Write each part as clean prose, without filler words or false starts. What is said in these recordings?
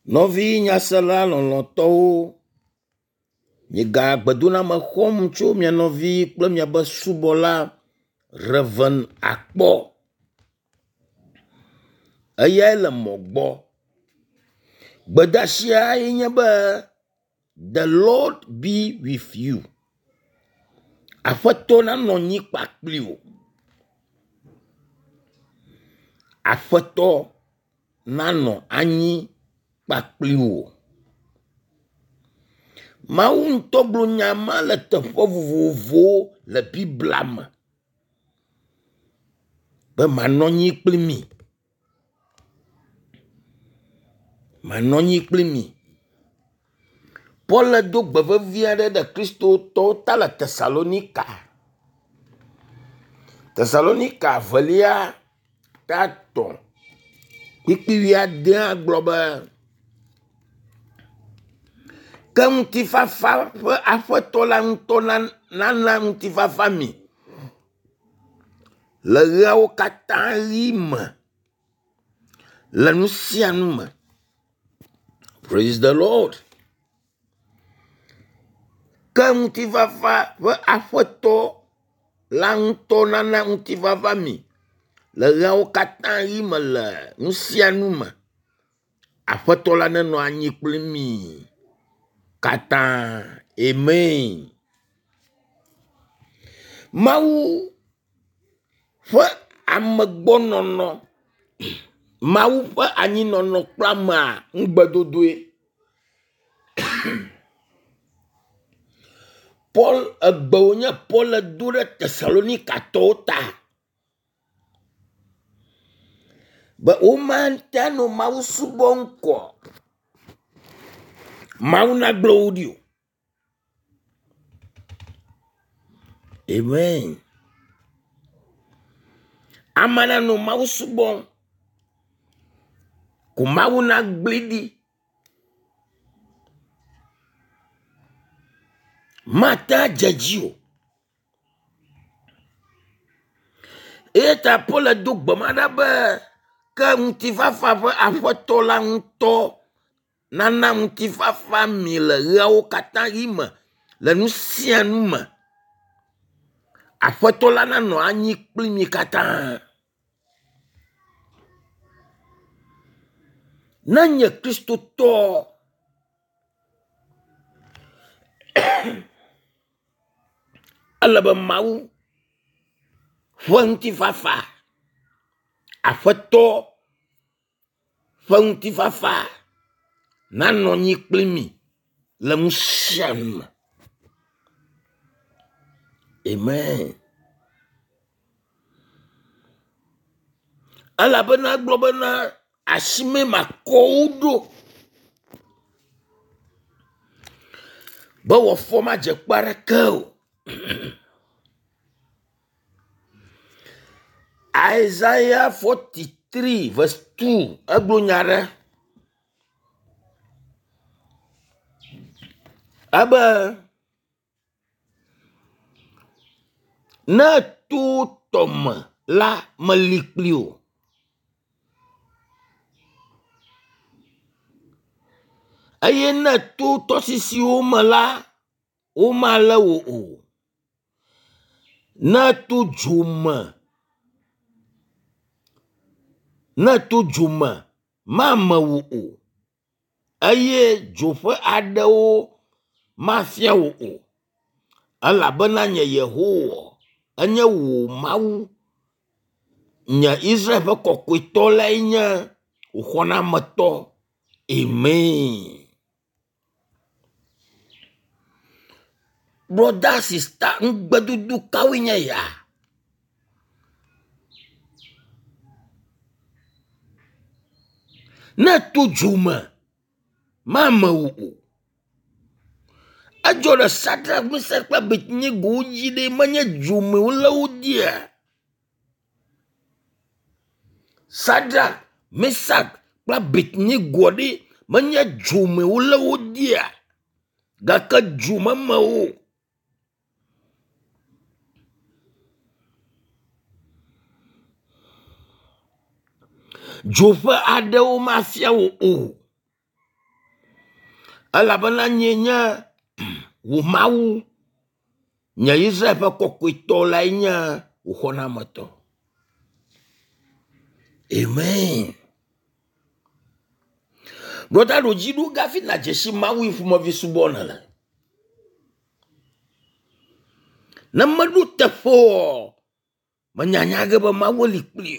Novi nyasela lɔlɔ̃tɔwo, miega gbedona me xɔm tso mia nɔvi kple miabe subɔla Reverend Akpɔ. Eyae le mɔ gbɔ. Gbedasia nye be the Lord be with you. Aƒetɔ nanɔ nyi kpakpli wò. Aƒetɔ nanɔ anyi kpakpli wò. Mawu ŋutɔ gblɔ nya ma le teƒe vovovowo le Biblia me. Be manɔ nyi kpli mi. Manɔ nyi kpli mi. Paul do gbe vevi aɖe ɖe kristotɔwo ta le Tesalonika. Tesalonika velia tatɔ kpikpi 10 gblɔ be ke ŋutifafa ƒe aƒetɔ la ŋutɔ nana ŋutifafa mi le ɣeawo katã ɣi me le nu sia nu me. Praise the Lord. Ke ŋutifafa ƒe aƒetɔ la ŋutɔ nana ŋutifafa mi le ɣeawo katã ɣi me le nu sia nu me. Aƒetɔ la nenɔ anyi kpli mi katã. Amen. Mawu ƒe amegbɔnɔnɔ, Mawu ƒe anyinɔnɔ kple amea ŋugbedodoe. Paul egbewo nye Paul do ɖe Tesalonika tɔwo ta. Be womate no Mawu subɔ ŋkɔ. Mawu nagblɔ wo ɖi o. Amen. Amana no Mawu subɔ. Ko Mawu nagblĩ ɖi. Mata dzedzi o. Eta Paul do gbema ɖa be ke ŋutifafa ƒe aƒetɔ la ŋutɔ nana ŋutifafa mi le ɣeawo katã ɣi me le nu sia nu me. Aƒetɔ la nanɔ anyi kpli mi katã. Ne nye kristotɔ ele be Mawu ƒe ŋutifafa, aƒetɔ ƒe ŋutifafa nanɔ nyi kpli mi le nu sia nu me. Amen. Elabena gblɔ bena asime makɔ wo ɖo be wɔfɔ madze kpe aɖeke o. Isaiah 43 verse 2 egblɔ nya ɖe abe ne to tɔme la meli kpli o. Eye ne to tɔsisiwo me la womalé wo o. Ne to dzo me mame wo o. Eye dzoƒe aɖewo mafia wo o. Elabena nye Yehowa enye wò Mawu, nye Israel ƒe kɔkɔetɔ lae nye wò xɔnametɔ. Amen. Brother, sister, ŋugbedudu kawoe nye ya? Ne to dzo me mame wo o. Edzɔ ɖe Shadrach, Meshach kple Abednego dzi ɖe menye dzo me wolé wo dia. Shadrach, Meshach kple Abednego ɖe menye dzo me wolé wo dia. Gake dzo meme wo. Dzoƒe aɖewo mafia wo o. elabena nye wò Mawu nye Israel ƒe kɔkɔetɔ lae nye wò xɔnametɔ. Amen. Brother Rojidu gafi na jeshi Mawu ifumovi subona la. Na madu tefo manyanyage ba Mawu likpli.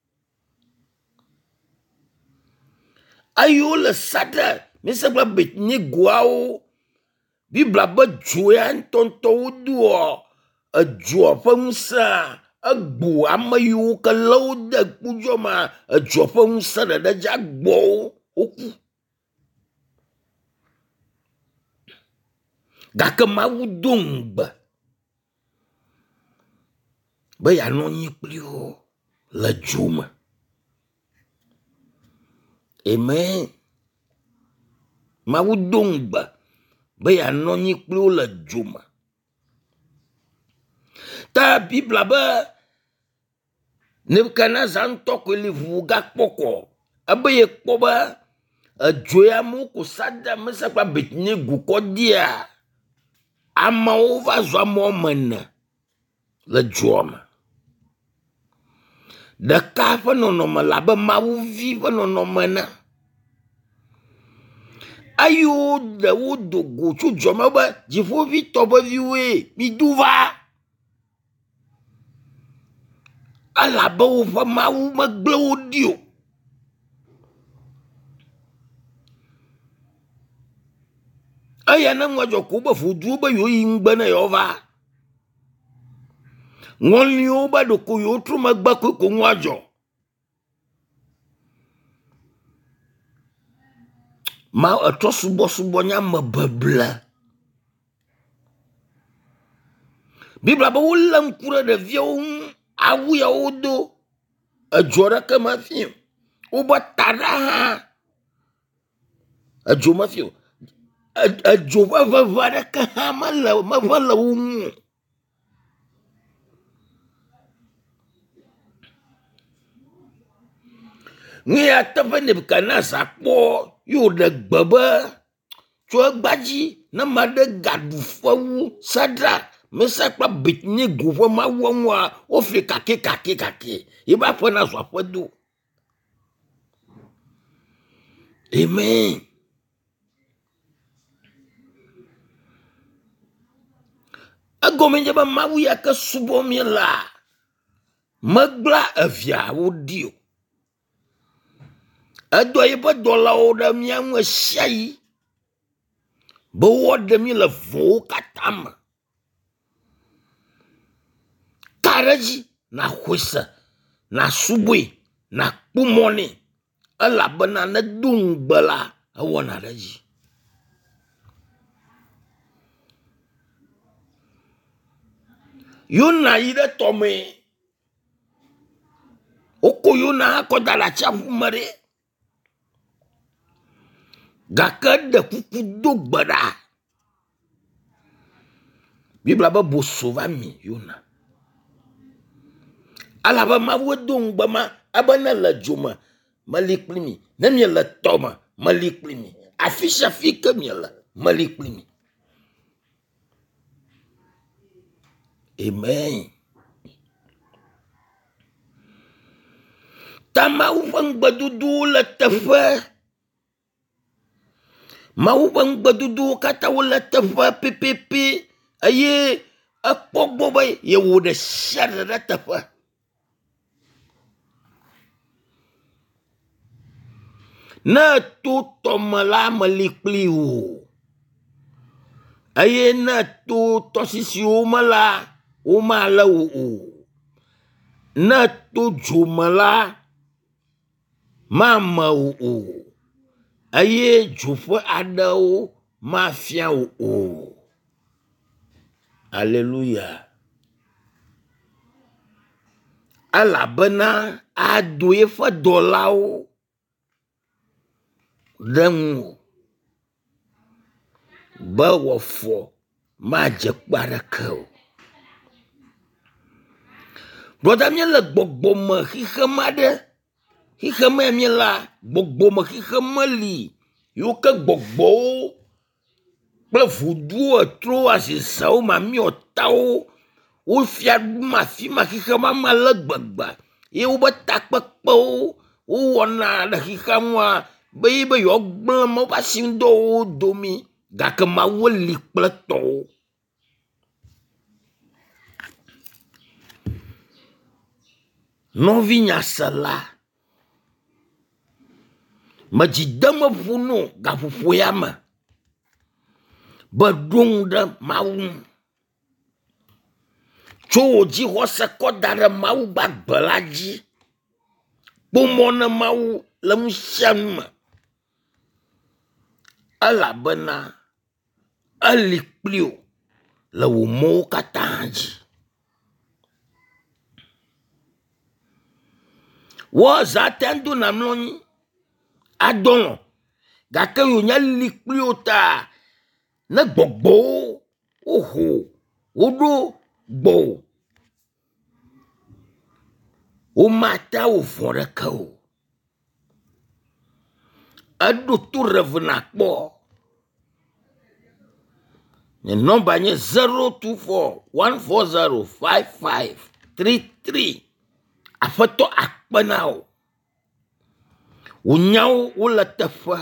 Ayo le sada misebla betni guao Bibla ba joya ntonto wuduo ajo fa musa agbo amayu ka lawda kujoma ajo fa musa da jagbo oku gaka Mawu dongba ba ya no nyiplio la juma. Amen. Mawu dongba ba ya no nyiplio la juma. Ta Bibla ba Nebukadnezar ntoko li vuga poko abaye kpoba ajoya mu ko sada mesakpa betni guko dia ama ova zo amomena la joma da ka fa no la ba Mawu vi fa no mena ayo da wodo go chu joma ba jifo vi to ba viwe mi duva ala ba wo fa Mawu magble odio aya na ngwajo ko ba fudu ba yo yingba na yo va ngoli yo ba do ko yo tru magba ko ngwajo ma atrosu bosu nya mababla Bibla ba wulam kura de vion awu ya odo ajora kama fio uba tara ajoma fio ajova vavara kama la mavala ni atapa Nebukadnezar po yo de gbaba cho gbaji na made gadu fawu Sadra Mesakpa betni gufa Mawu o fi kake iba fona so apodu. Amen. Agomenje ba Mawu ya ka subomi la magla avia odio ado yeba dola oda mianwe shai bo wode mi la vo katama karaji na hwesa na subwe na kumoni ala bana na dungbala awona raji yona ida tome oko yona ko dala chafu mare gakada kuku dogbara Bibla ba bosova mi yona ala ba Mawu dongba ma abana la juma malikplimi na mi la toma malikplimi afisha fika mi la malikplimi. Amen. Ta Mawu bang badudu la tafa Mawu bang badudu kata wala tafa pepepe aye akpogbo bay ye woda sharra tafa na tu tomala malikpliu aye na tu tosisi umala na tu jumala mama aye jufa adao mafia Alléluia. Alabana adoye fa dolao demu ba wofo ma je barakao. Brother mi la gbogbo ma hihamade hihama mi la gbogbo ma hihamali yo ka gbogbo kple vudu etro azizawo mamiɔtawo wofia ma fi ma xixe ma le gbegbe ye wobe takpekpewo wowɔna ɖe xixea ŋua be ye be yewoagblẽ ma woƒe asidɔwo domi gake Mawu li kple tɔwo. Nɔvi nyasela medzi deme ƒu no gaƒoƒo ya me be ɖoŋu ɖe Mawu ŋu. Tso wò dzixɔse kɔ da ɖe Mawu gbagbe la dzi. Kpomɔ ne Mawu le nu sia nu me. Elabena eli kpli wò le wò mɔwo katã dzi. Wɔ zã te do na mlɔ nyi adɔlɔ gake yo nya li kpli wò ta ne gbɔgbɔwo woho woɖo gbɔwo womata wò vɔ ɖeke o. Eɖo to reve nakpɔ. Nye nɔmba nye 024-140-5533. Aƒetɔ akpe na wò. Wò nyawo wole teƒe.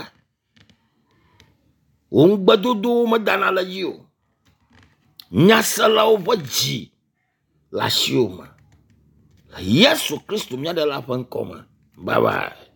Wò ŋugbedodowo medana le dzi o. Nyaselawo ƒe dzi le asiwò me. Yesu Kristo mía ɖela ƒe ŋkɔ me. Bye bye.